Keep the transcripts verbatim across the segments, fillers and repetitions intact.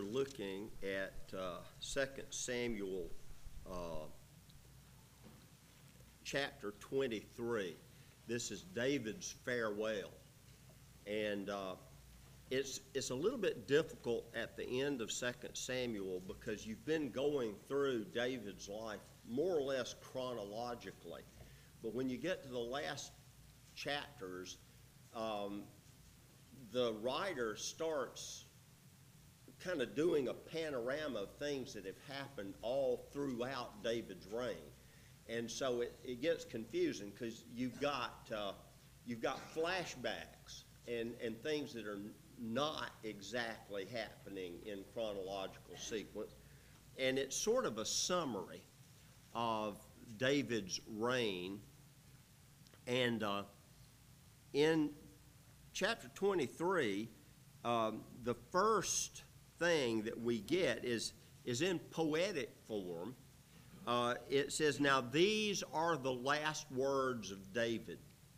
looking at uh, Second Samuel uh, chapter twenty-three. This is David's farewell. And uh, it's, it's a little bit difficult at the end of Second Samuel because you've been going through David's life more or less chronologically. But when you get to the last chapters, um, the writer starts kind of doing a panorama of things that have happened all throughout David's reign. And so it, it gets confusing because you've got uh, you've got flashbacks and, and things that are not exactly happening in chronological sequence. And it's sort of a summary of David's reign. And uh, in chapter twenty-three, um, the first thing that we get is, is in poetic form. Uh, it says, "Now these are the last words of David."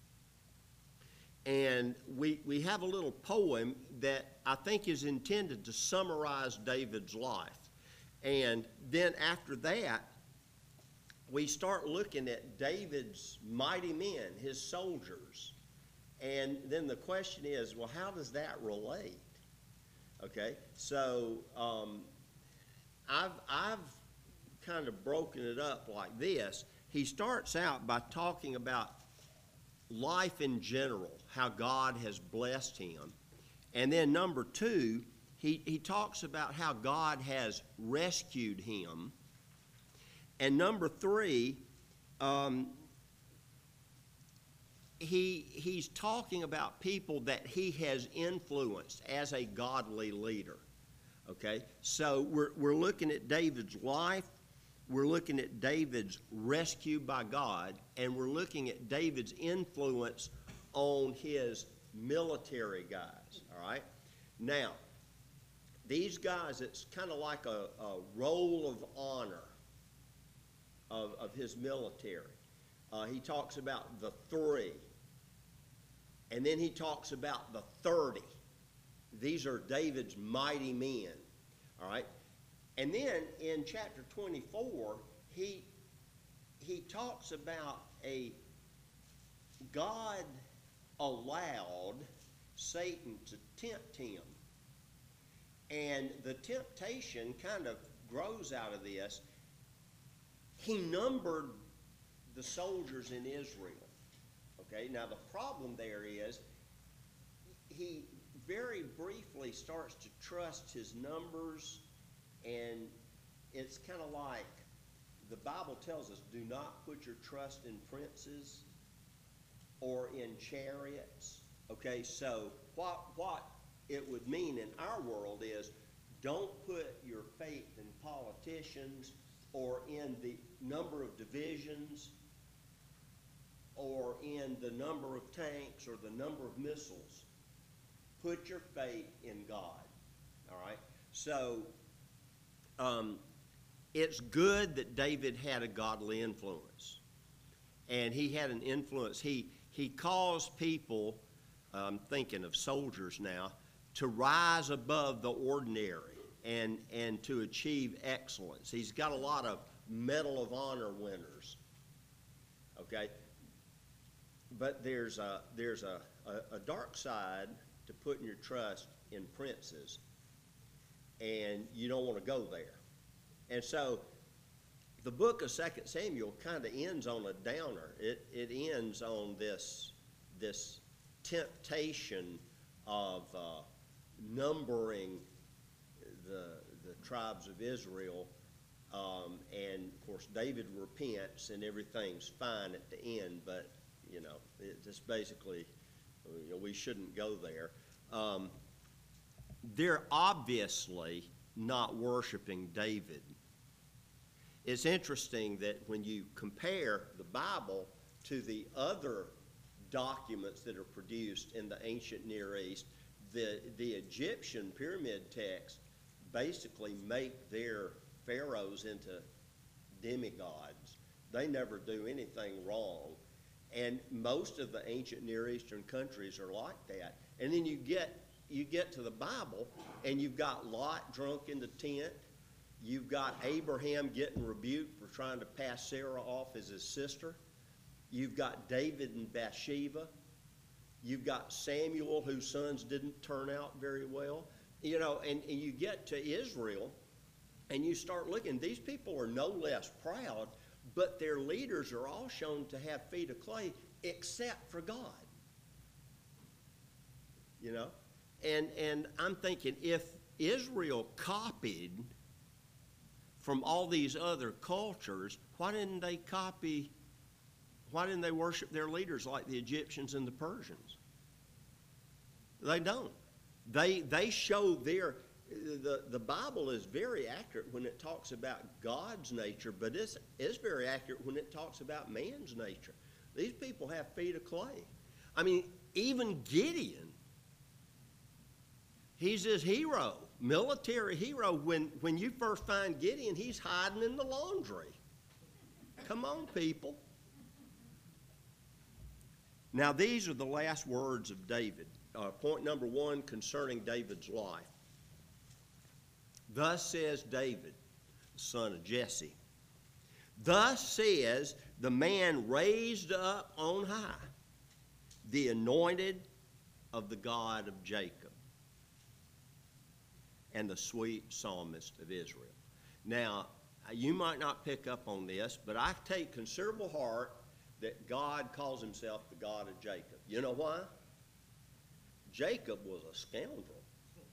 And we, we have a little poem that I think is intended to summarize David's life. And then after that, we start looking at David's mighty men, his soldiers. And then the question is, well, how does that relate? Okay, so um, I've, I've kind of broken it up like this. He starts out by talking about life in general, how God has blessed him. And then number two, he, he talks about how God has rescued him. And number three, um, he, he's talking about people that he has influenced as a godly leader. Okay, so we're, we're looking at David's life, we're looking at David's rescue by God, and we're looking at David's influence on his military guys, all right? Now, these guys, it's kind of like a, a roll of honor of, of his military. Uh, he talks about the three, and then he talks about the thirty. These are David's mighty men, all right? And then in chapter twenty-four, he, he talks about a God allowed Satan to tempt him. And the temptation kind of grows out of this. He numbered the soldiers in Israel. Okay, now the problem there is he very briefly starts to trust his numbers, and it's kind of like the Bible tells us, do not put your trust in princes or in chariots. Okay, so what, what it would mean in our world is don't put your faith in politicians or in the number of divisions or in the number of tanks or the number of missiles. Put your faith in God, all right? So um, it's good that David had a godly influence. And he had an influence. He, he caused people, I'm thinking of soldiers now, to rise above the ordinary and, and to achieve excellence. He's got a lot of Medal of Honor winners, okay? But there's a, there's a, a, a dark side to putting your trust in princes, and you don't want to go there. And so the book of Second Samuel kind of ends on a downer. It, it ends on this, this temptation of uh, numbering the, the tribes of Israel. Um, and, of course, David repents and everything's fine at the end, but, you know, it just basically, you know, we shouldn't go there. Um, they're obviously not worshiping David. It's interesting that when you compare the Bible to the other documents that are produced in the ancient Near East, the, the Egyptian pyramid texts basically make their pharaohs into demigods. They never do anything wrong. And most of the ancient Near Eastern countries are like that. And then you get you get to the Bible, and you've got Lot drunk in the tent. You've got Abraham getting rebuked for trying to pass Sarah off as his sister. You've got David and Bathsheba. You've got Samuel, whose sons didn't turn out very well. You know, and, and you get to Israel, and you start looking. These people are no less proud, but their leaders are all shown to have feet of clay, except for God. You know? And, and I'm thinking, if Israel copied from all these other cultures, why didn't they copy, why didn't they worship their leaders like the Egyptians and the Persians? They don't. They, they show their, the, the Bible is very accurate when it talks about God's nature, but it's, it's very accurate when it talks about man's nature. These people have feet of clay. I mean, even Gideon, he's his hero, military hero. When, when you first find Gideon, he's hiding in the laundry. Come on, people. Now, these are the last words of David. Uh, point number one concerning David's life. Thus says David, son of Jesse. Thus says the man raised up on high, the anointed of the God of Jacob, and the sweet psalmist of Israel. Now, you might not pick up on this, but I take considerable heart that God calls himself the God of Jacob. You know why? Jacob was a scoundrel.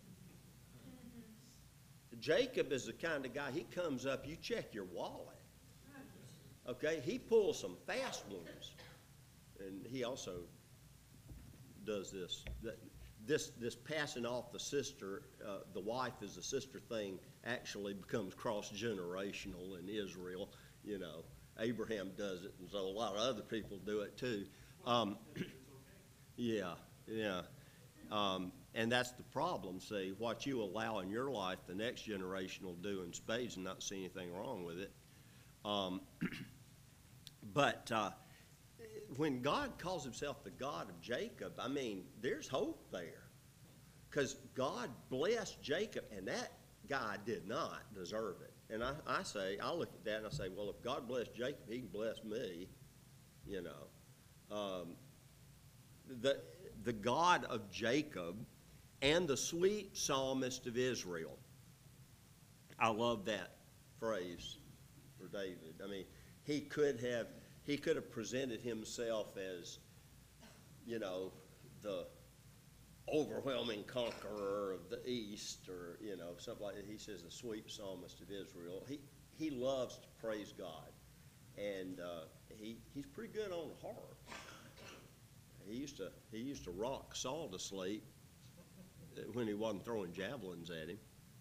Jacob is the kind of guy, he comes up, you check your wallet. Okay, he pulls some fast ones. And he also does this. This, this passing off the sister, uh, the wife is the sister thing actually becomes cross-generational in Israel. You know, Abraham does it, and so a lot of other people do it too. Um, yeah, yeah. Um, and that's the problem. See, what you allow in your life, the next generation will do in spades and not see anything wrong with it. Um, but uh, when God calls himself the God of Jacob, I mean, there's hope there. Because God blessed Jacob, and that guy did not deserve it. And I, I say, I look at that and I say, well, if God blessed Jacob, he can bless me, you know. Um, the, the God of Jacob and the sweet psalmist of Israel. I love that phrase for David. I mean, he could have, he could have presented himself as, you know, the overwhelming conqueror of the East, or, you know, something like that. He says the sweet psalmist of Israel. He, he loves to praise God, and uh, he, he's pretty good on the harp. He used to, he used to rock Saul to sleep when he wasn't throwing javelins at him.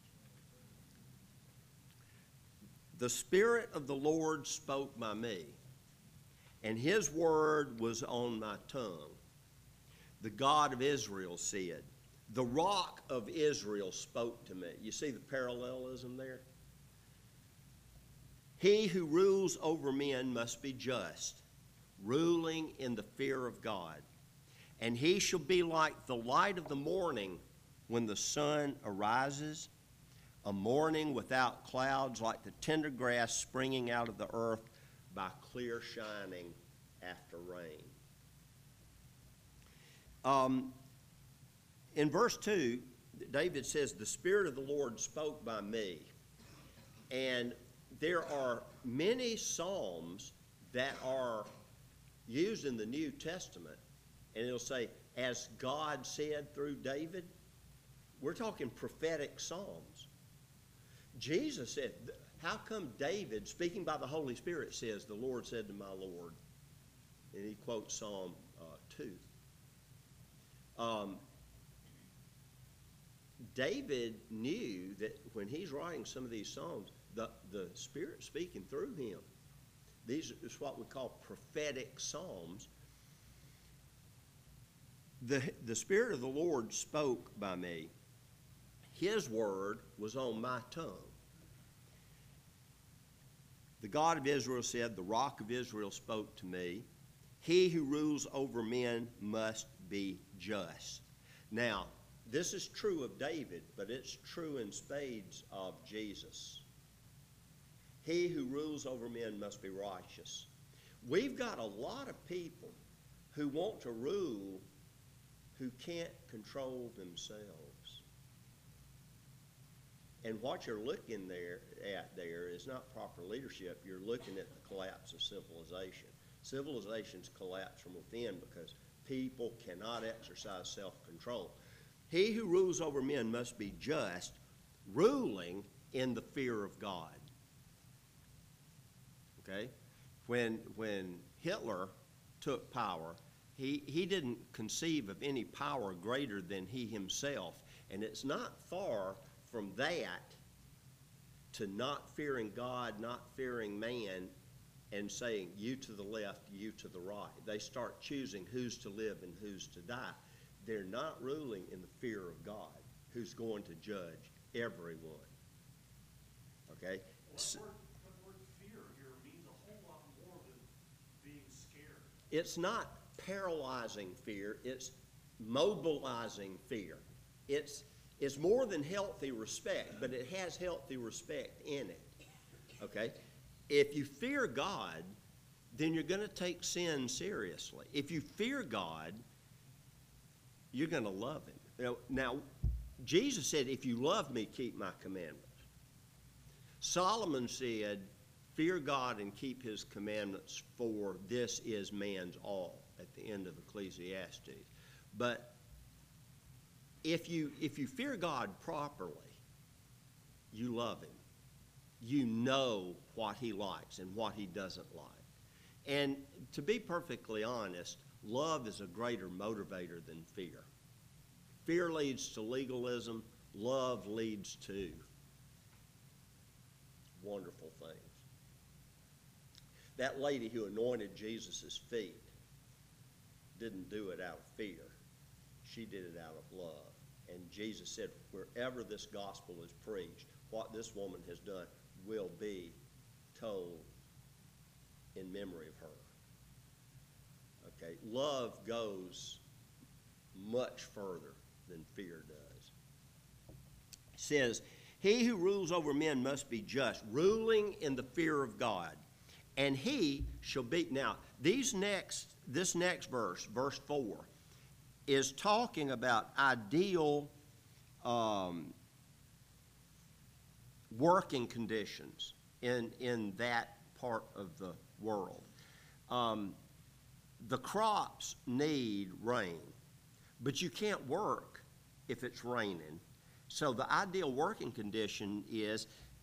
The Spirit of the Lord spoke by me, and his word was on my tongue. The God of Israel said, the rock of Israel spoke to me. You see the parallelism there? He who rules over men must be just, ruling in the fear of God. And he shall be like the light of the morning when the sun arises, a morning without clouds, like the tender grass springing out of the earth by clear shining after rain. Um, in verse two, David says, the Spirit of the Lord spoke by me. And there are many psalms that are used in the New Testament, and it'll say, as God said through David. We're talking prophetic psalms. Jesus said, how come David, speaking by the Holy Spirit, says, the Lord said to my Lord? And he quotes Psalm uh, two. Um, David knew that when he's writing some of these psalms, the, the Spirit speaking through him. These is what we call prophetic psalms. The, the Spirit of the Lord spoke by me. His word was on my tongue. The God of Israel said, the rock of Israel spoke to me. He who rules over men must be just. Now, This is true of David, but it's true in spades of Jesus. He who rules over men must be righteous. We've got a lot of people who want to rule who can't control themselves. And what you're looking there at there is not proper leadership. You're looking at the collapse of civilization. Civilizations collapse from within because people cannot exercise self-control. He who rules over men must be just, ruling in the fear of God. Okay? When, when Hitler took power, he, he didn't conceive of any power greater than he himself. And it's not far from that to not fearing God, not fearing man, and saying, you to the left, you to the right. They start choosing who's to live and who's to die. They're not ruling in the fear of God, who's going to judge everyone. Okay? What word, what word fear here means a whole lot more than being scared. It's not paralyzing fear, it's mobilizing fear. It's, it's more than healthy respect, but it has healthy respect in it. Okay? If you fear God, then you're going to take sin seriously. If you fear God, you're going to love him. Now, now, Jesus said, if you love me, keep my commandments. Solomon said, fear God and keep his commandments, for this is man's all, at the end of Ecclesiastes. But if you, if you fear God properly, you love him. You know what he likes and what he doesn't like. And to be perfectly honest, love is a greater motivator than fear. Fear leads to legalism. Love leads to wonderful things. That lady who anointed Jesus' feet didn't do it out of fear. She did it out of love. And Jesus said, wherever this gospel is preached, what this woman has done will be told in memory of her. Okay, love goes much further than fear does. It says, he who rules over men must be just, ruling in the fear of God, and he shall be. Now, these next, this next verse, verse four, is talking about ideal um, working conditions in, in that part of the world. Um, the crops need rain, but you can't work if it's raining. So the ideal working condition is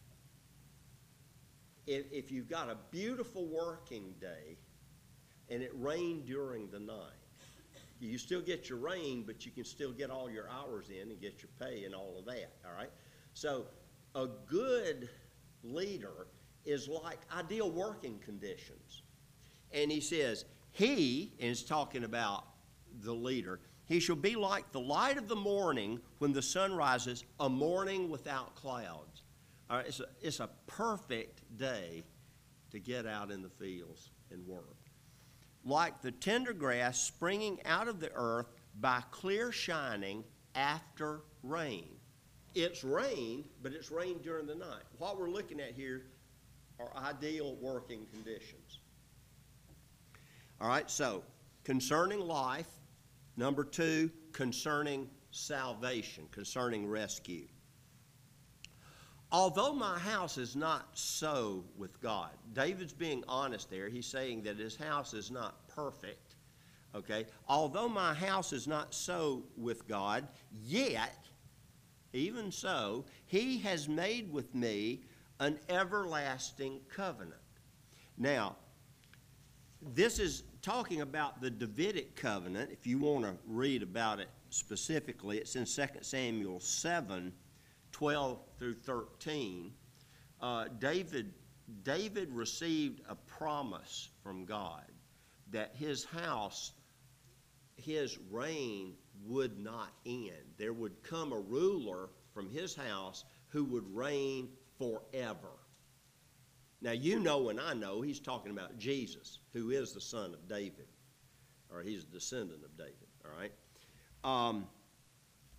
if, if you've got a beautiful working day and it rained during the night, you still get your rain, but you can still get all your hours in and get your pay and all of that, all right? So a good leader is like ideal working conditions. And he says, he, and he's talking about the leader, he shall be like the light of the morning when the sun rises, a morning without clouds. All right, it's a, it's a perfect day to get out in the fields and work. Like the tender grass springing out of the earth by clear shining after rain. It's rain, but it's rain during the night. What we're looking at here are ideal working conditions. All right, so concerning life. Number two, concerning salvation, concerning rescue. Although my house is not so with God, David's being honest there. He's saying that his house is not perfect, okay? Although my house is not so with God, yet, even so, he has made with me an everlasting covenant. Now, this is talking about the Davidic covenant. If you want to read about it specifically, it's in Second Samuel seven, twelve through thirteen. Uh, David, David received a promise from God that his house, his reign would not end. There would come a ruler from his house who would reign forever. Now, you know and I know he's talking about Jesus, who is the son of David, or he's a descendant of David, all right? Um,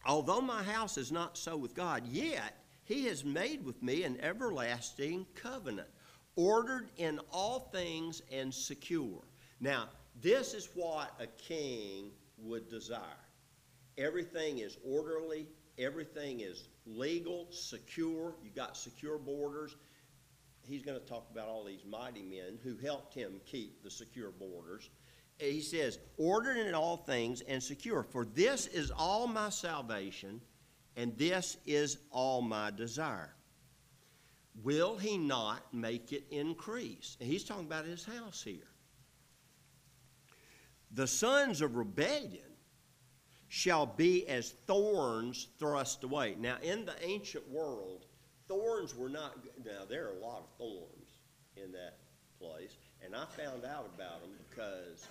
although my house is not so with God, yet he has made with me an everlasting covenant, ordered in all things and secure. Now, this is what a king would desire. Everything is orderly, everything is legal, secure. You got secure borders. He's going to talk about all these mighty men who helped him keep the secure borders. He says, ordered in all things and secure. For this is all my salvation, and this is all my desire. Will he not make it increase? And he's talking about his house here. The sons of rebellion shall be as thorns thrust away. Now, in the ancient world, thorns were not good. Now, there are a lot of thorns in that place, and I found out about them because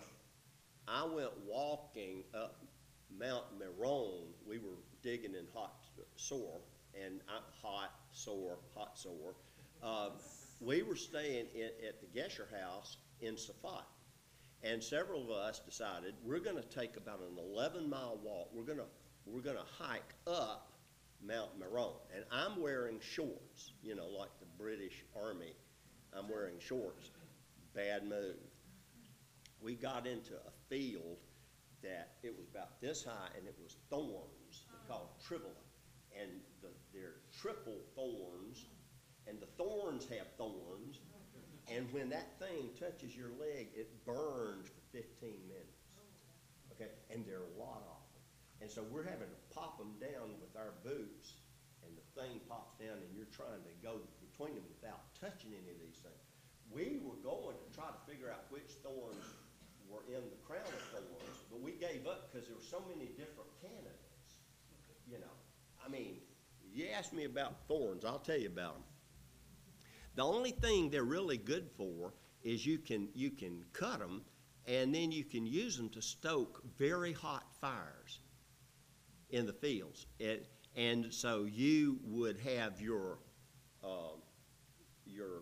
I went walking up Mount Meron. We were digging in hot sore, and I, hot, sore, hot sore. Uh, we were staying in, at the Gesher house in Safat. And several of us decided we're going to take about an eleven mile walk. We're going to we're going to hike up Mount Meron, and I'm wearing shorts, you know, like the British Army. I'm wearing shorts. Bad move. We got into a field that it was about this high, and it was thorns. They're called tribulum, and the, they're triple thorns, and the thorns have thorns. And when that thing touches your leg, it burns for fifteen minutes, okay? And there are a lot of them. And so we're having to pop them down with our boots, and the thing pops down, and you're trying to go between them without touching any of these things. We were going to try to figure out which thorns were in the crown of thorns, but we gave up because there were so many different candidates, you know. I mean, you ask me about thorns, I'll tell you about them. The only thing they're really good for is you can you can cut them, and then you can use them to stoke very hot fires in the fields. It, and so you would have your uh, your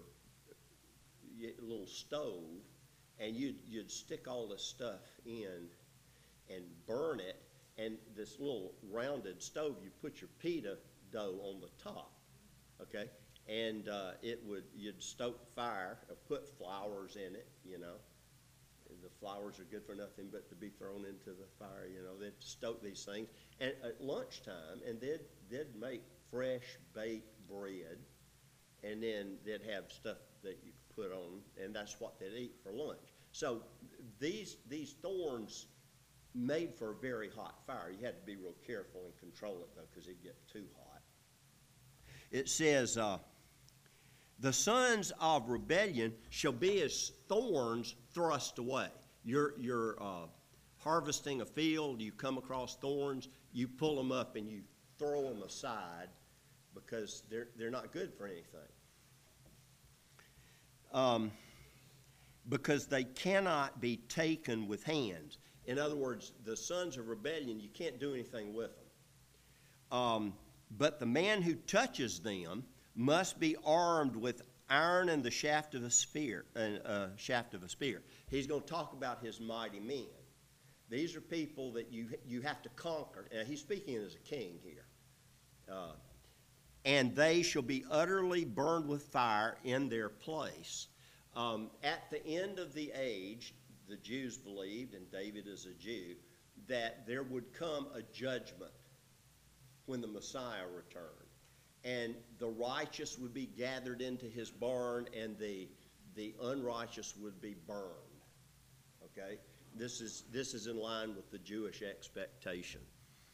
little stove, and you'd you'd stick all this stuff in and burn it. And this little rounded stove, you put your pita dough on the top, okay? And uh, it would, you'd stoke fire, or put flowers in it, you know. The flowers are good for nothing but to be thrown into the fire, you know. They'd stoke these things. And at lunchtime, and they'd, they'd make fresh baked bread, and then they'd have stuff that you could put on, and that's what they'd eat for lunch. So these, these thorns made for a very hot fire. You had to be real careful and control it, though, because it'd get too hot. It says, uh, the sons of rebellion shall be as thorns thrust away. You're, you're uh, harvesting a field, you come across thorns, you pull them up and you throw them aside because they're, they're not good for anything. Um, because they cannot be taken with hands. In other words, the sons of rebellion, you can't do anything with them. Um, But the man who touches them must be armed with iron and the shaft of a spear. Uh, uh, shaft of a spear. He's going to talk about his mighty men. These are people that you you have to conquer. Uh, he's speaking as a king here. Uh, and they shall be utterly burned with fire in their place. Um, at the end of the age, the Jews believed, and David is a Jew, that there would come a judgment when the Messiah returned. And the righteous would be gathered into his barn, and the, the unrighteous would be burned. Okay? This is, this is in line with the Jewish expectation.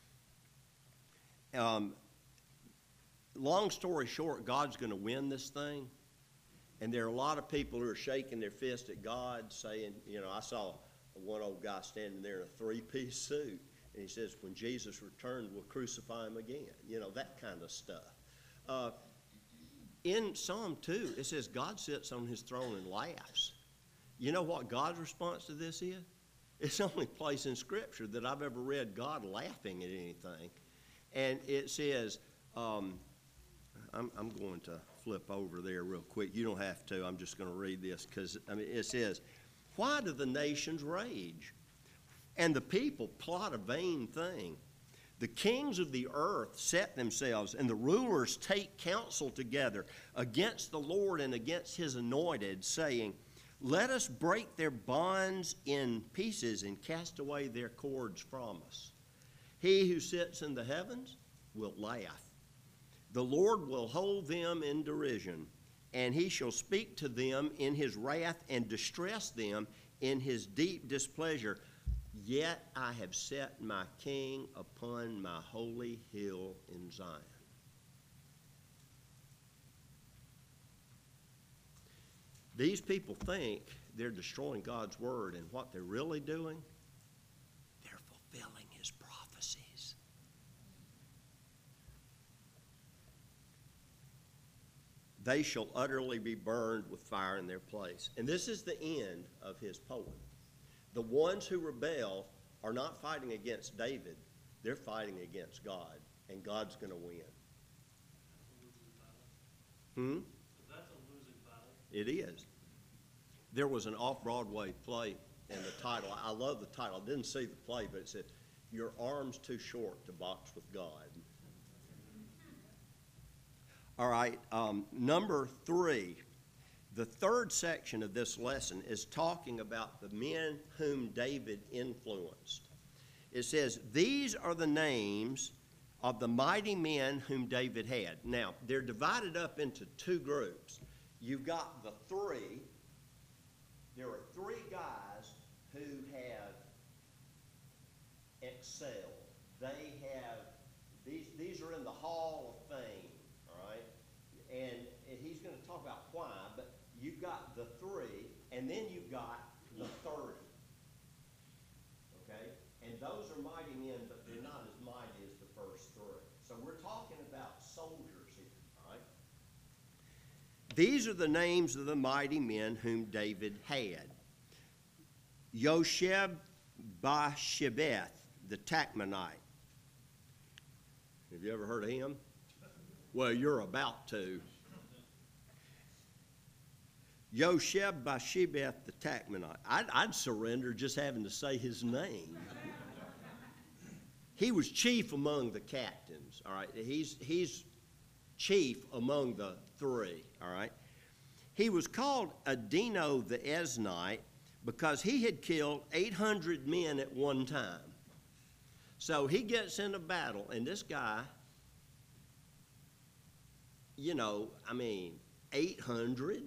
Um, long story short, God's going to win this thing. And there are a lot of people who are shaking their fist at God, saying, you know, I saw one old guy standing there in a three-piece suit. And he says, when Jesus returned, we'll crucify him again. You know, that kind of stuff. Uh, in Psalm two, it says God sits on his throne and laughs. You know what God's response to this is? It's the only place in Scripture that I've ever read God laughing at anything. And it says, um, I'm, I'm going to flip over there real quick. You don't have to. I'm just going to read this because, I mean, it says, why do the nations rage? And the people plot a vain thing. The kings of the earth set themselves, and the rulers take counsel together against the Lord and against his anointed, saying, let us break their bonds in pieces and cast away their cords from us. He who sits in the heavens will laugh. The Lord will hold them in derision, and he shall speak to them in his wrath and distress them in his deep displeasure. Yet I have set my king upon my holy hill in Zion. These people think they're destroying God's word, and what they're really doing, they're fulfilling his prophecies. They shall utterly be burned with fire in their place. And this is the end of his poem. The ones who rebel are not fighting against David. They're fighting against God, and God's going to win. Hmm? That's a losing battle. It is. There was an off-Broadway play, and the title, I love the title. I didn't see the play, but it said, Your Arm's Too Short to Box with God. All right, um, number three. The third section of this lesson is talking about the men whom David influenced. It says, these are the names of the mighty men whom David had. Now, they're divided up into two groups. You've got the three. There are three guys who have excelled. They have, these, these are in the Hall of Fame, all right? And, and he's going to talk about why, but you've got the three, and then you've got the thirty. Okay? And those are mighty men, but they're not as mighty as the first three. So we're talking about soldiers here, all right? These are the names of the mighty men whom David had. Yosheb-Bashebeth, the Tachmonite. Have you ever heard of him? Well, you're about to. Yosheb-Bashebeth the Tachmonite. I'd, I'd surrender just having to say his name. He was chief among the captains, all right? He's, he's chief among the three, all right? He was called Adino the Eznite because he had killed eight hundred men at one time. So he gets in a battle, and this guy, you know, I mean, eight hundred?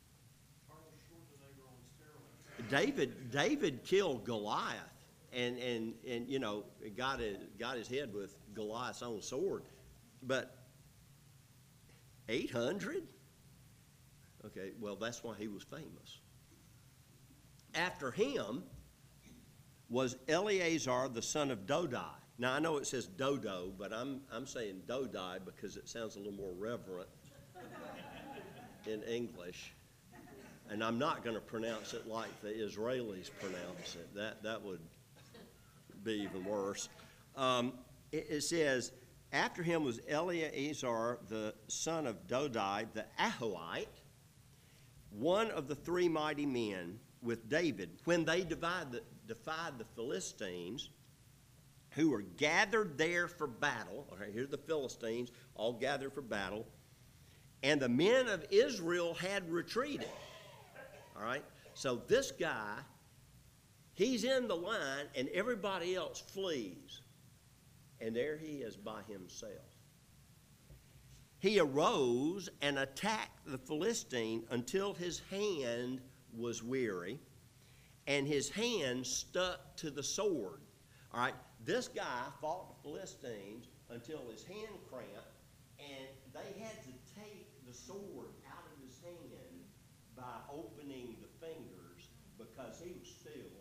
David, David killed Goliath, and, and, and you know, got his, got his head with Goliath's own sword. But eight hundred? Okay, well, that's why he was famous. After him was Eleazar, the son of Dodai. Now, I know it says Dodo, but I'm, I'm saying Dodai because it sounds a little more reverent in English. And I'm not going to pronounce it like the Israelis pronounce it. That, that would be even worse. Um, it, it says, after him was Eleazar, the son of Dodai, the Ahohite, one of the three mighty men with David, when they divide the, defied the Philistines, who were gathered there for battle. Okay, here's the Philistines, all gathered for battle. And the men of Israel had retreated. All right? So this guy, he's in the line, and everybody else flees. And there he is by himself. He arose and attacked the Philistine until his hand was weary, and his hand stuck to the sword. All right? This guy fought the Philistines until his hand cramped, and they had to take the sword out of his hand by opening the fingers because he was still.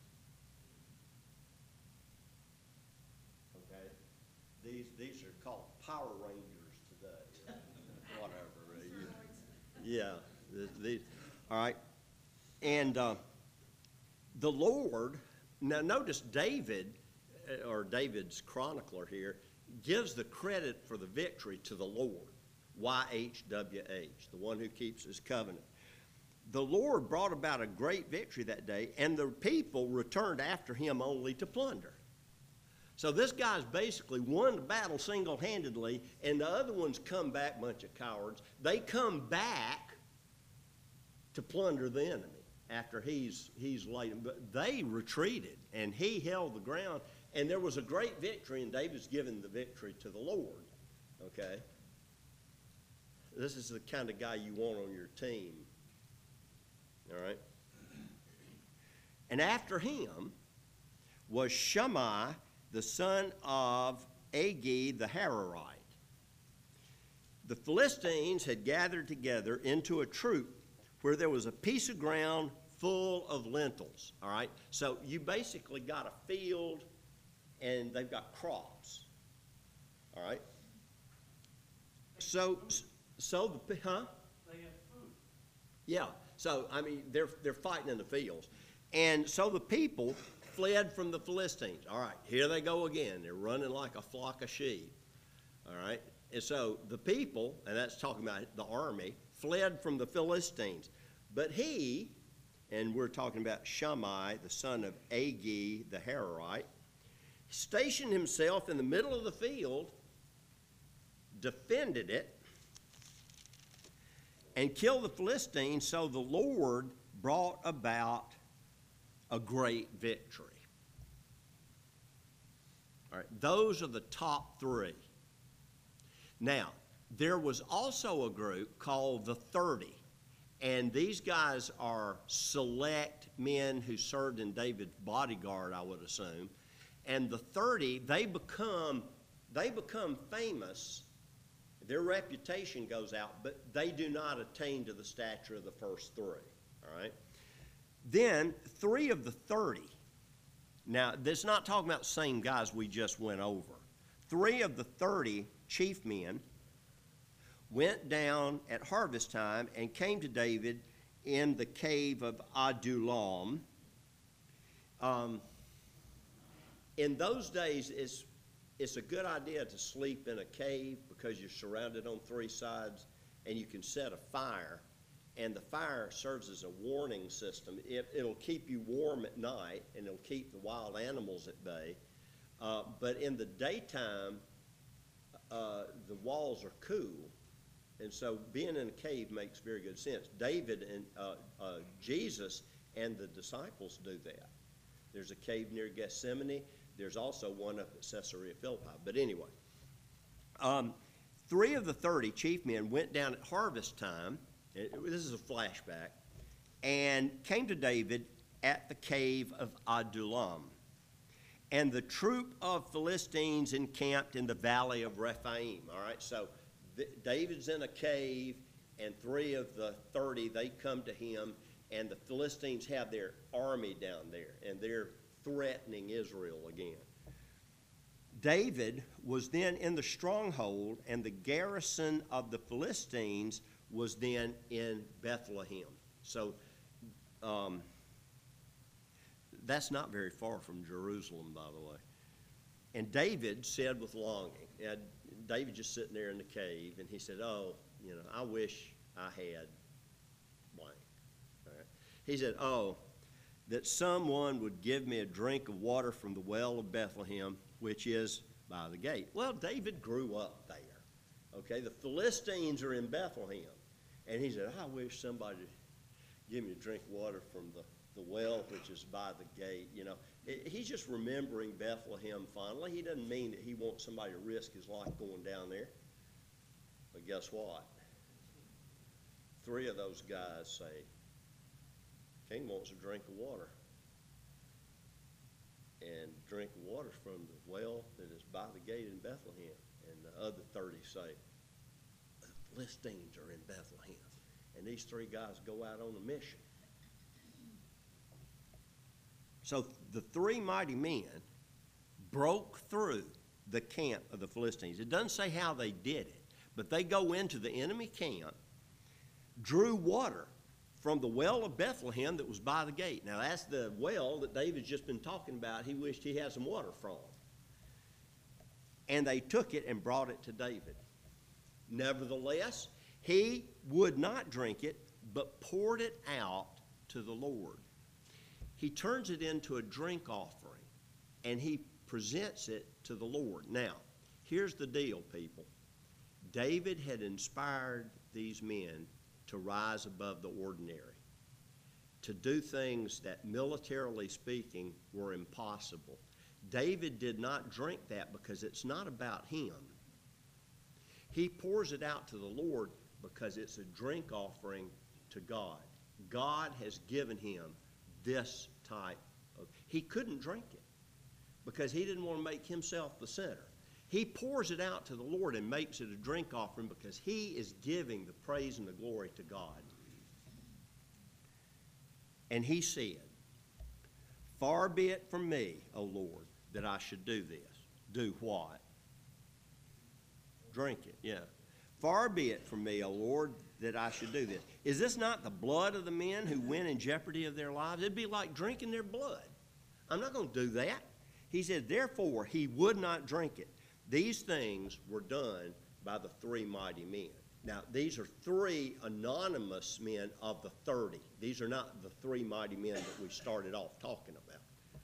Okay? These, these are called Power Rangers today. Whatever. Yeah. These, these, all right. And uh, the Lord, now notice David, or David's chronicler here, gives the credit for the victory to the Lord. Y H W H, the one who keeps his covenant. The Lord brought about a great victory that day, and the people returned after him only to plunder. So this guy's basically won the battle single-handedly, and the other ones come back, bunch of cowards. They come back to plunder the enemy after he's he's laid them. But they retreated, and he held the ground, and there was a great victory, and David's given the victory to the Lord. Okay? This is the kind of guy you want on your team. All right? And after him was Shammai, the son of Agee the Hararite. The Philistines had gathered together into a troop where there was a piece of ground full of lentils, all right? So you basically got a field, and they've got crops, all right? So, so the, huh? They have food. Yeah, so, I mean, they're, they're fighting in the fields. And so the people fled from the Philistines. All right, here they go again. They're running like a flock of sheep, all right? And so the people, and that's talking about the army, fled from the Philistines. But he, and we're talking about Shammai, the son of Agee the Hararite, stationed himself in the middle of the field, defended it, and killed the Philistines. So the Lord brought about a great victory. All right, those are the top three. Now, there was also a group called the thirty, and these guys are select men who served in David's bodyguard, I would assume. And the thirty, they become, they become famous. Their reputation goes out, but they do not attain to the stature of the first three, all right? Then, three of the thirty, now, this is not talking about the same guys we just went over. Three of the thirty chief men went down at harvest time and came to David in the cave of Adullam. Um, in those days, it's, it's a good idea to sleep in a cave because you're surrounded on three sides, and you can set a fire. And the fire serves as a warning system. It, it'll keep you warm at night, and it'll keep the wild animals at bay. Uh, but in the daytime, uh, the walls are cool, and so being in a cave makes very good sense. David and uh, uh, Jesus and the disciples do that. There's a cave near Gethsemane. There's also one up at Caesarea Philippi. But anyway, um, three of the thirty chief men went down at harvest time. This is a flashback, and came to David at the cave of Adullam. And the troop of Philistines encamped in the valley of Rephaim. All right, so th- David's in a cave, and three of the thirty, they come to him, and the Philistines have their army down there, and they're threatening Israel again. David was then in the stronghold, and the garrison of the Philistines was then in Bethlehem. So um, that's not very far from Jerusalem, by the way. And David said with longing, and David just sitting there in the cave, and he said, oh, you know, I wish I had blank. All right. He said, oh, that someone would give me a drink of water from the well of Bethlehem, which is by the gate. Well, David grew up there. Okay, the Philistines are in Bethlehem. And he said, I wish somebody would give me a drink of water from the, the well, which is by the gate. You know, it, he's just remembering Bethlehem fondly. He doesn't mean that he wants somebody to risk his life going down there. But guess what? Three of those guys say, King wants a drink of water. And drink of water from the well that is by the gate in Bethlehem. And the other thirty say, the Philistines are in Bethlehem. And these three guys go out on a mission. So the three mighty men broke through the camp of the Philistines. It doesn't say how they did it, but they go into the enemy camp, drew water from the well of Bethlehem that was by the gate. Now, that's the well that David's just been talking about. He wished he had some water from. And they took it and brought it to David. Nevertheless, he would not drink it, but poured it out to the Lord. He turns it into a drink offering, and he presents it to the Lord. Now, here's the deal, people. David had inspired these men to rise above the ordinary, to do things that, militarily speaking, were impossible. David did not drink that because it's not about him. He pours it out to the Lord because it's a drink offering to God. God has given him this type of, he couldn't drink it because he didn't want to make himself the center. He pours it out to the Lord and makes it a drink offering because he is giving the praise and the glory to God. And he said, "Far be it from me, O Lord, that I should do this." Do what? Drink it, yeah. "Far be it from me, O Lord, that I should do this." Is this not the blood of the men who went in jeopardy of their lives? It'd be like drinking their blood. I'm not going to do that. He said, therefore, he would not drink it. These things were done by the three mighty men. Now, these are three anonymous men of the thirty. These are not the three mighty men that we started off talking about.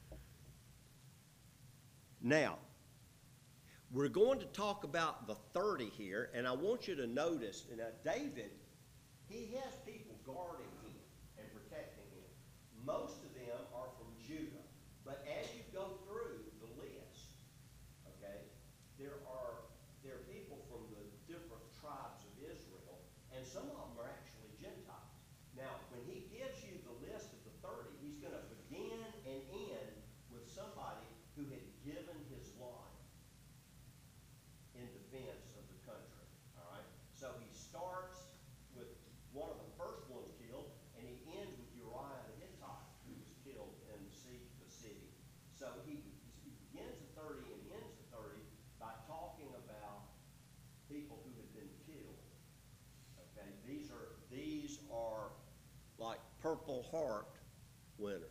Now, we're going to talk about the thirty here, and I want you to notice, now David, he has people guarding him and protecting him. Most of them are from Judah, but as you go through the list, okay, there are, there are people from the different tribes of Israel, and some of them are actually Gentiles. Now, when he gives you the list of the thirty, he's going to begin and end with somebody who had given his life in defense of the country, all right? So he starts with one of the first ones killed, and he ends with Uriah the Hittite, who was killed in the siege of the city. So he, he begins at thirty and ends at thirty by talking about people who had been killed, okay? These are, these are like Purple Heart winners.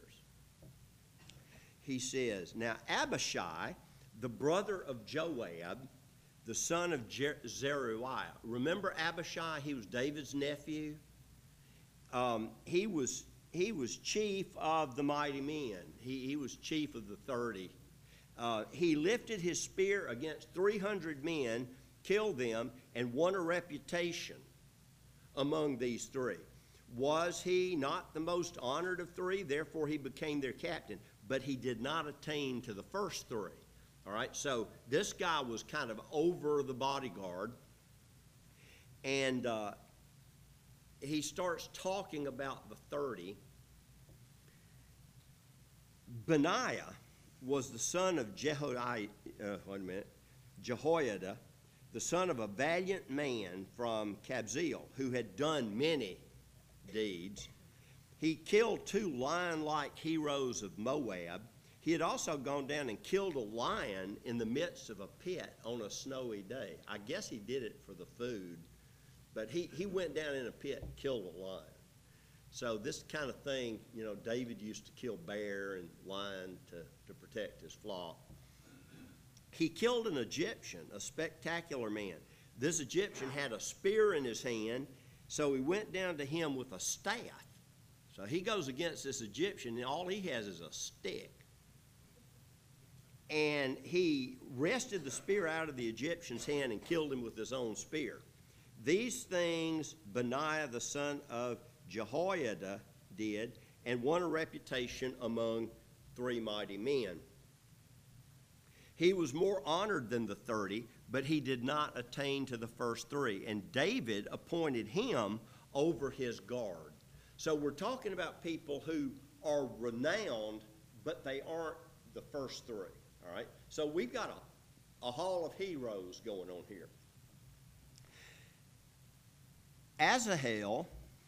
He says, now Abishai, the brother of Joab, the son of Jer- Zeruiah. Remember Abishai? He was David's nephew. Um, he was he was chief of the mighty men. He, he was chief of the thirty. Uh, he lifted his spear against three hundred men, killed them, and won a reputation among these three. Was he not the most honored of three? Therefore he became their captain. But he did not attain to the first three. All right, so this guy was kind of over the bodyguard, and uh, he starts talking about the thirty. Benaiah was the son of Jehoiada, uh, wait a minute, Jehoiada, the son of a valiant man from Kabzeel, who had done many deeds. He killed two lion-like heroes of Moab. He had also gone down and killed a lion in the midst of a pit on a snowy day. I guess he did it for the food, but he, he went down in a pit and killed a lion. So this kind of thing, you know, David used to kill bear and lion to, to protect his flock. He killed an Egyptian, a spectacular man. This Egyptian had a spear in his hand, so he went down to him with a staff. So he goes against this Egyptian, and all he has is a stick. And he wrested the spear out of the Egyptian's hand and killed him with his own spear. These things Benaiah the son of Jehoiada did, and won a reputation among three mighty men. He was more honored than the thirty, but he did not attain to the first three. And David appointed him over his guard. So we're talking about people who are renowned, but they aren't the first three. All right? So we've got a, a hall of heroes going on here. Asahel,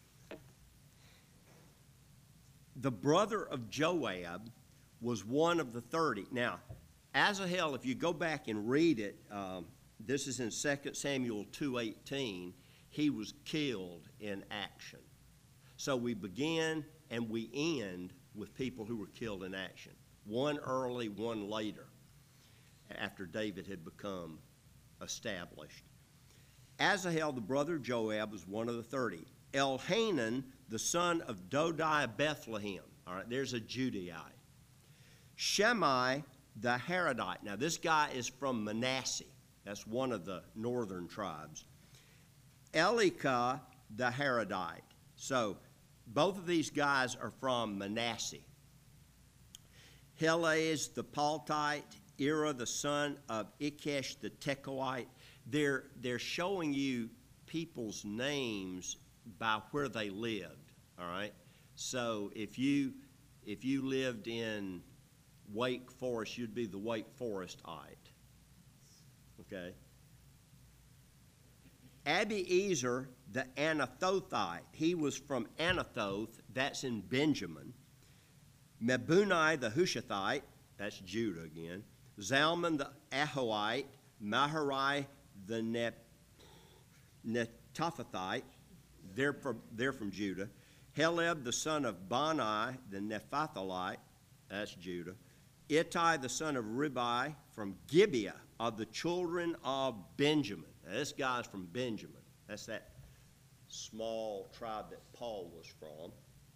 the brother of Joab, was one of the thirty. Now, Asahel, if you go back and read it, um, this is in Second Samuel two eighteen, he was killed in action. So we begin and we end with people who were killed in action. One early, one later, after David had become established. Asahel, the brother of Joab, was one of the thirty. Elhanan, the son of Dodai Bethlehem. All right, there's a Judahite. Shimei, the Harodite. Now, this guy is from Manasseh. That's one of the northern tribes. Elikah, the Harodite. So, both of these guys are from Manasseh. Helez, the Paltite. Ira, the son of Ikesh, the Tekoite. They're, they're showing you people's names by where they lived, all right? So if you, if you lived in Wake Forest, you'd be the Wake Forestite, okay? Abiezer, the Anathothite. He was from Anathoth, that's in Benjamin. Mebunai, the Hushathite, that's Judah again. Zalman, the Ahoite. Maharai, the Net, Netophathite. They're from, they're from Judah. Heleb, the son of Bani, the Nephathalite. That's Judah. Ittai, the son of Ribai, from Gibeah, of the children of Benjamin. Now, this guy's from Benjamin. That's that small tribe that Paul was from.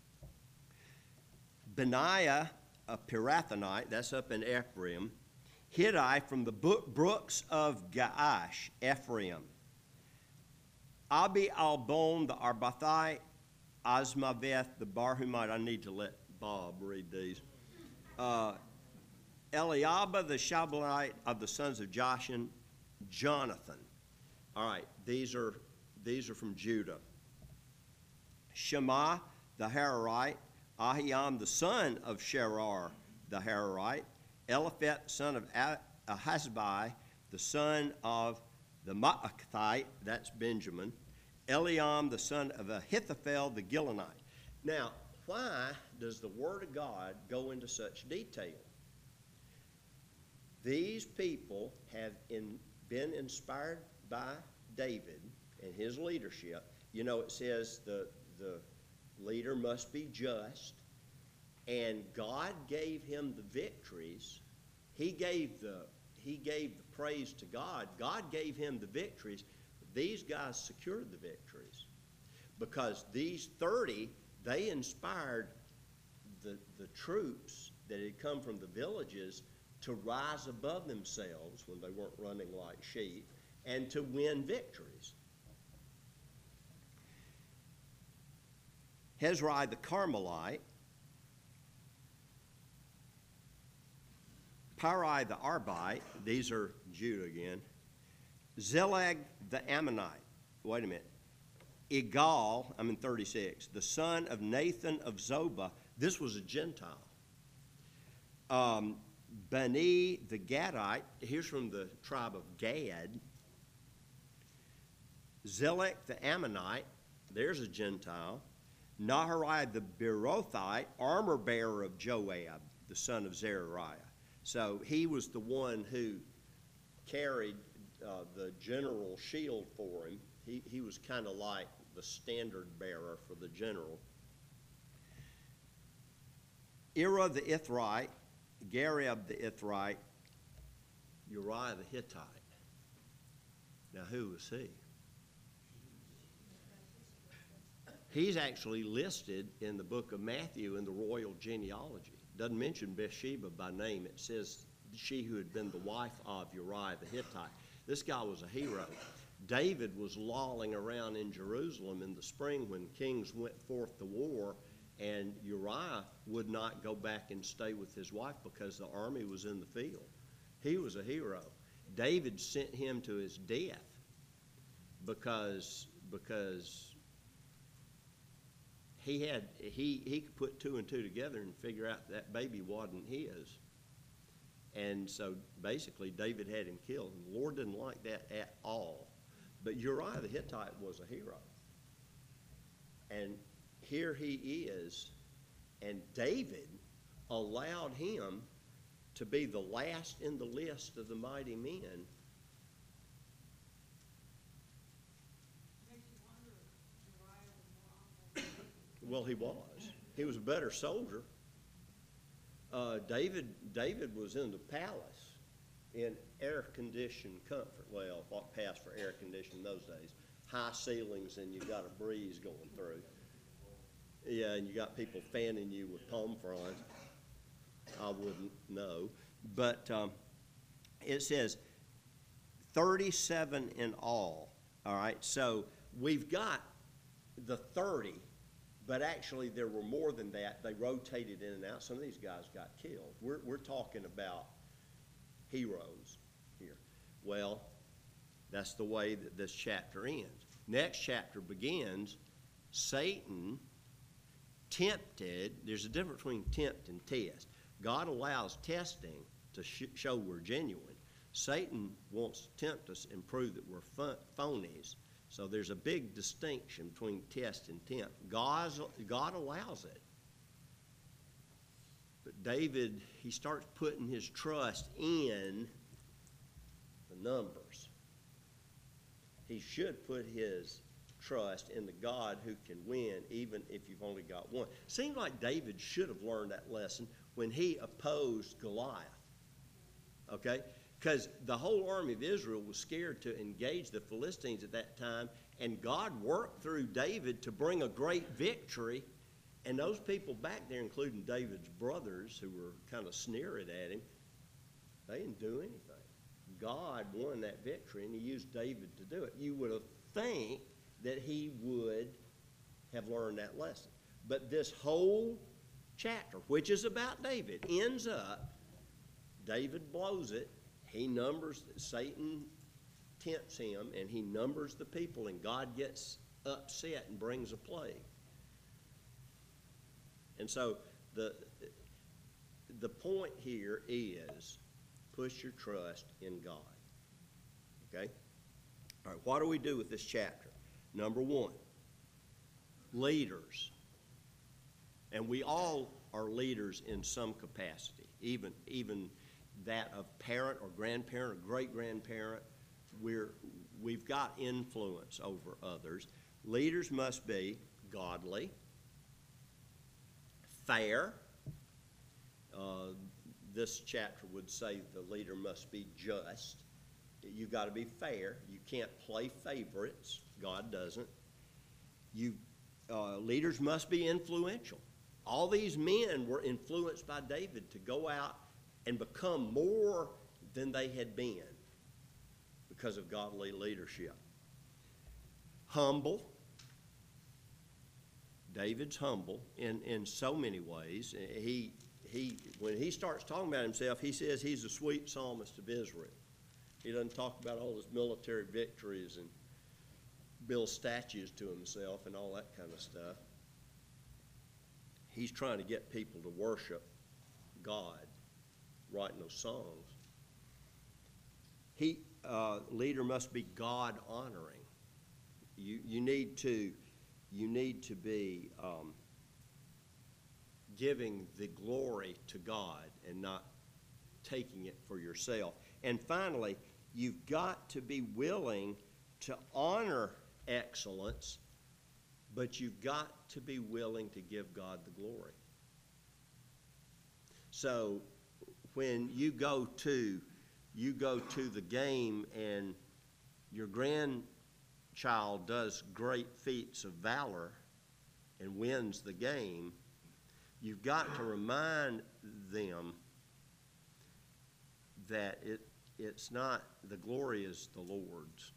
Benaiah, a Pirathonite, that's up in Ephraim. Hiddai from the brooks of Gaash, Ephraim. Abi Albon, the Arbathite. Asmaveth, the Barhumite. I need to let Bob read these. Uh, Eliabah, the Shabbalite of the sons of Joshan. Jonathan. All right, these are, these are from Judah. Shema, the Hararite. Ahiam, the son of Sherar, the Hararite. Eliphet, son of Ahazbai, the son of the Ma'akathite, that's Benjamin. Eliam, the son of Ahithophel, the Gilonite. Now, why does the Word of God go into such detail? These people have in, been inspired by David and his leadership. You know, it says the, the leader must be just, and God gave him the victories. He gave the, he gave the praise to God. God gave him the victories. These guys secured the victories because these thirty, they inspired the, the troops that had come from the villages to rise above themselves when they weren't running like sheep and to win victories. Hezrai the Carmelite, Parai the Arbite, these are Judah again. Zelag the Ammonite, wait a minute. Igal, I'm in thirty-six, the son of Nathan of Zobah, this was a Gentile. Um, Bani the Gadite, here's from the tribe of Gad. Zelek the Ammonite, there's a Gentile. Naharai the Berothite, armor bearer of Joab, the son of Zeruiah. So he was the one who carried uh, the general shield for him. He, he was kind of like the standard bearer for the general. Ira the Ithrite, Gareb the Ithrite, Uriah the Hittite. Now who was he? He's actually listed in the book of Matthew in the royal genealogy. Doesn't mention Bathsheba by name. It says she who had been the wife of Uriah the Hittite. This guy was a hero. David was lolling around in Jerusalem in the spring when kings went forth to war, and Uriah would not go back and stay with his wife because the army was in the field. He was a hero. David sent him to his death because, because he had he he could put two and two together and figure out that baby wasn't his. And so basically David had him killed. And the Lord didn't like that at all. But Uriah the Hittite was a hero. And here he is, and David allowed him to be the last in the list of the mighty men. Well, he was. He was a better soldier. Uh, David, David was in the palace in air-conditioned comfort. Well, what passed for air-conditioned in those days? High ceilings, and you got a breeze going through. Yeah, and you got people fanning you with palm fronds. I wouldn't know. But um, it says thirty-seven in all. All right, so we've got the thirty, but actually there were more than that. They rotated in and out. Some of these guys got killed. We're, we're talking about heroes here. Well, that's the way that this chapter ends. Next chapter begins, Satan tempted. There's a difference between tempt and test. God allows testing to sh- show we're genuine. Satan wants to tempt us and prove that we're ph- phonies. So there's a big distinction between test and tempt. God's, God allows it. But David, he starts putting his trust in the numbers. He should put his trust in the God who can win even if you've only got one. Seems like David should have learned that lesson when he opposed Goliath. Okay? Because the whole army of Israel was scared to engage the Philistines at that time, and God worked through David to bring a great victory. And those people back there, including David's brothers who were kind of sneering at him, they didn't do anything. God won that victory, and he used David to do it. You would have think that he would have learned that lesson. But this whole chapter, which is about David, ends up, David blows it. He numbers, Satan tempts him, and he numbers the people, and God gets upset and brings a plague. And so the, the point here is push your trust in God. Okay? All right, what do we do with this chapter? Number one, leaders. And we all are leaders in some capacity, even, even that of parent or grandparent or great-grandparent. We're, we've got influence over others. Leaders must be godly, fair. Uh, this chapter would say the leader must be just. You've got to be fair. You can't play favorites. God doesn't. You uh, leaders must be influential. All these men were influenced by David to go out and become more than they had been because of godly leadership. Humble. David's humble in, in so many ways. He, he, when he starts talking about himself, he says he's the sweet psalmist of Israel. He doesn't talk about all his military victories and build statues to himself and all that kind of stuff. He's trying to get people to worship God, writing those songs. He, uh, leader must be God-honoring. You, you need to, you need to be um, giving the glory to God and not taking it for yourself. And finally, you've got to be willing to honor excellence, but you've got to be willing to give God the glory. So when you go to you go to the game and your grandchild does great feats of valor and wins the game, you've got to remind them that it it's not, the glory is the Lord's.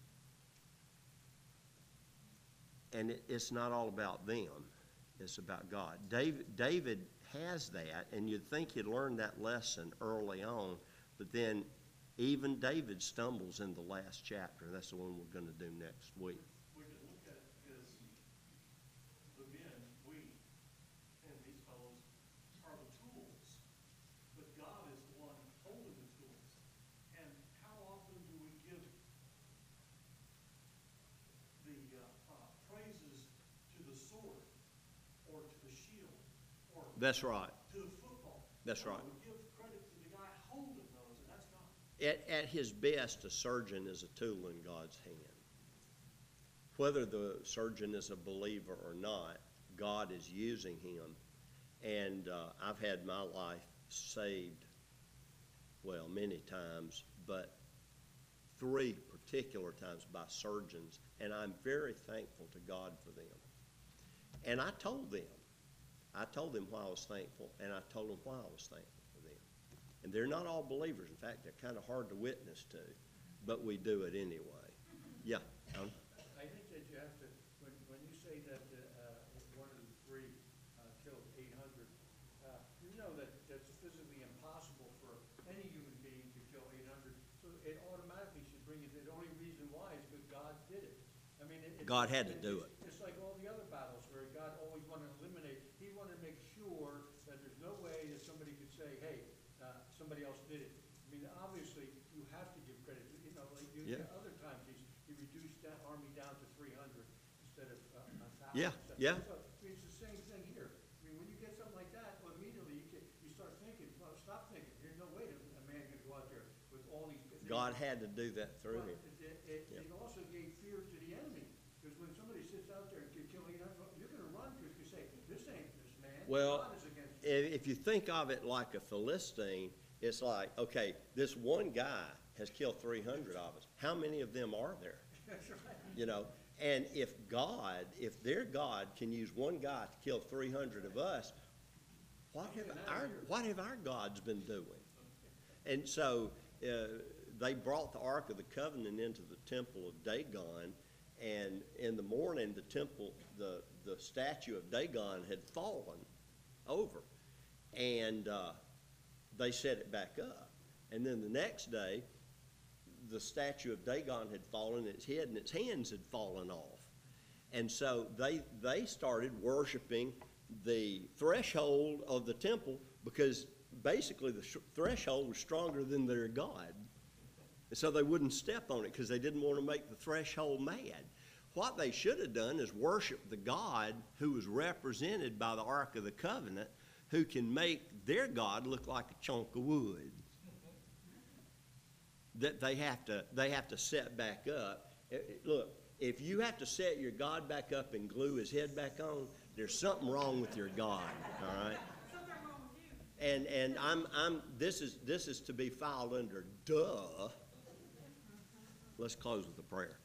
And it, it's not all about them. It's about God. David, David has that, and you'd think he'd learned that lesson early on, but then even David stumbles in the last chapter. That's the one we're going to do next week. We can look at it as the men, we, and these fellows are the tools, but God is the one holding the tools. And how often do we give the uh, uh, praises to the sword or to the shield or That's right. to the football? That's right. We give credit to the guy holding those, and that's God. At, at his best, a surgeon is a tool in God's hand. Whether the surgeon is a believer or not, God is using him. And uh, I've had my life saved, well, many times, but three particular times by surgeons, and I'm very thankful to God for them. And I told them, I told them why I was thankful, and I told them why I was thankful for them. And they're not all believers. In fact, they're kind of hard to witness to, but we do it anyway. Yeah, Tony? I think that you have to, when, when you say that, uh, one of the three, uh, killed eight hundred, uh, you know that that's physically impossible for any human being to kill eight hundred. So it automatically should bring you, the only reason why is because God did it. I mean, it. God had to do it. It's like all the other battles where God always wanted to eliminate, he wanted to make sure that there's no way that somebody could say, hey, uh, somebody else did it. I mean, obviously, you have to give credit, to- you know, like you, Yeah. other times, he's, he reduced that army down to three hundred instead of uh, a thousand. Yeah, yeah. So, I mean, it's the same thing here. I mean, when you get something like that, well, immediately you get, you start thinking, well, stop thinking. There's no way that a man can go out there with all these. things. God had to do that through Well, him. It, it, Yeah. it also gave fear to the enemy, because when somebody sits out there and can kill eight hundred, you're gonna run, because you say, this ain't this man. Well, God is against him. if, if you think of it like a Philistine, it's like, okay, this one guy has killed three hundred of us. How many of them are there? That's right. You know, and if God, if their God can use one guy to kill three hundred of us, what have our, what have our gods been doing? And so, uh, they brought the Ark of the Covenant into the temple of Dagon, and in the morning, the temple, the, the statue of Dagon had fallen over. And, uh, they set it back up. And then the next day, the statue of Dagon had fallen, its head and its hands had fallen off. And so they, they started worshiping the threshold of the temple, because basically the sh- threshold was stronger than their God. And so they wouldn't step on it because they didn't want to make the threshold mad. What they should have done is worship the God who was represented by the Ark of the Covenant, who can make their God look like a chunk of wood that they have to, they have to set back up. Eh, eh, Look, if you have to set your God back up and glue his head back on, there's something wrong with your God, all right? Something wrong with you. And, and I'm, I'm, this is, this is to be filed under duh. Let's close with a prayer.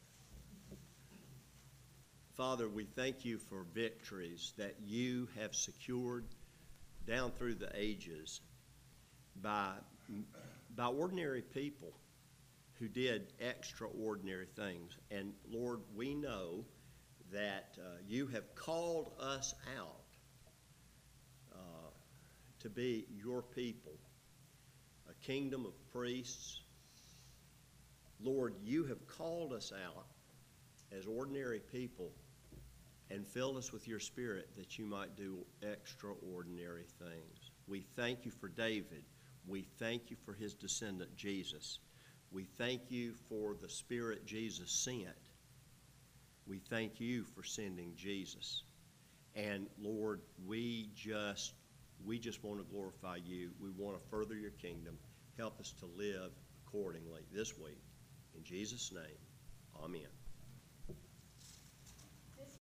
Father, we thank you for victories that you have secured down through the ages by, by ordinary people who did extraordinary things. And Lord, we know that uh, you have called us out uh, to be your people, a kingdom of priests. Lord, you have called us out as ordinary people and filled us with your Spirit that you might do extraordinary things. We thank you for David. We thank you for his descendant, Jesus. We thank you for the Spirit Jesus sent. We thank you for sending Jesus. And Lord, we just, we just want to glorify you. We want to further your kingdom. Help us to live accordingly this week. In Jesus' name, amen.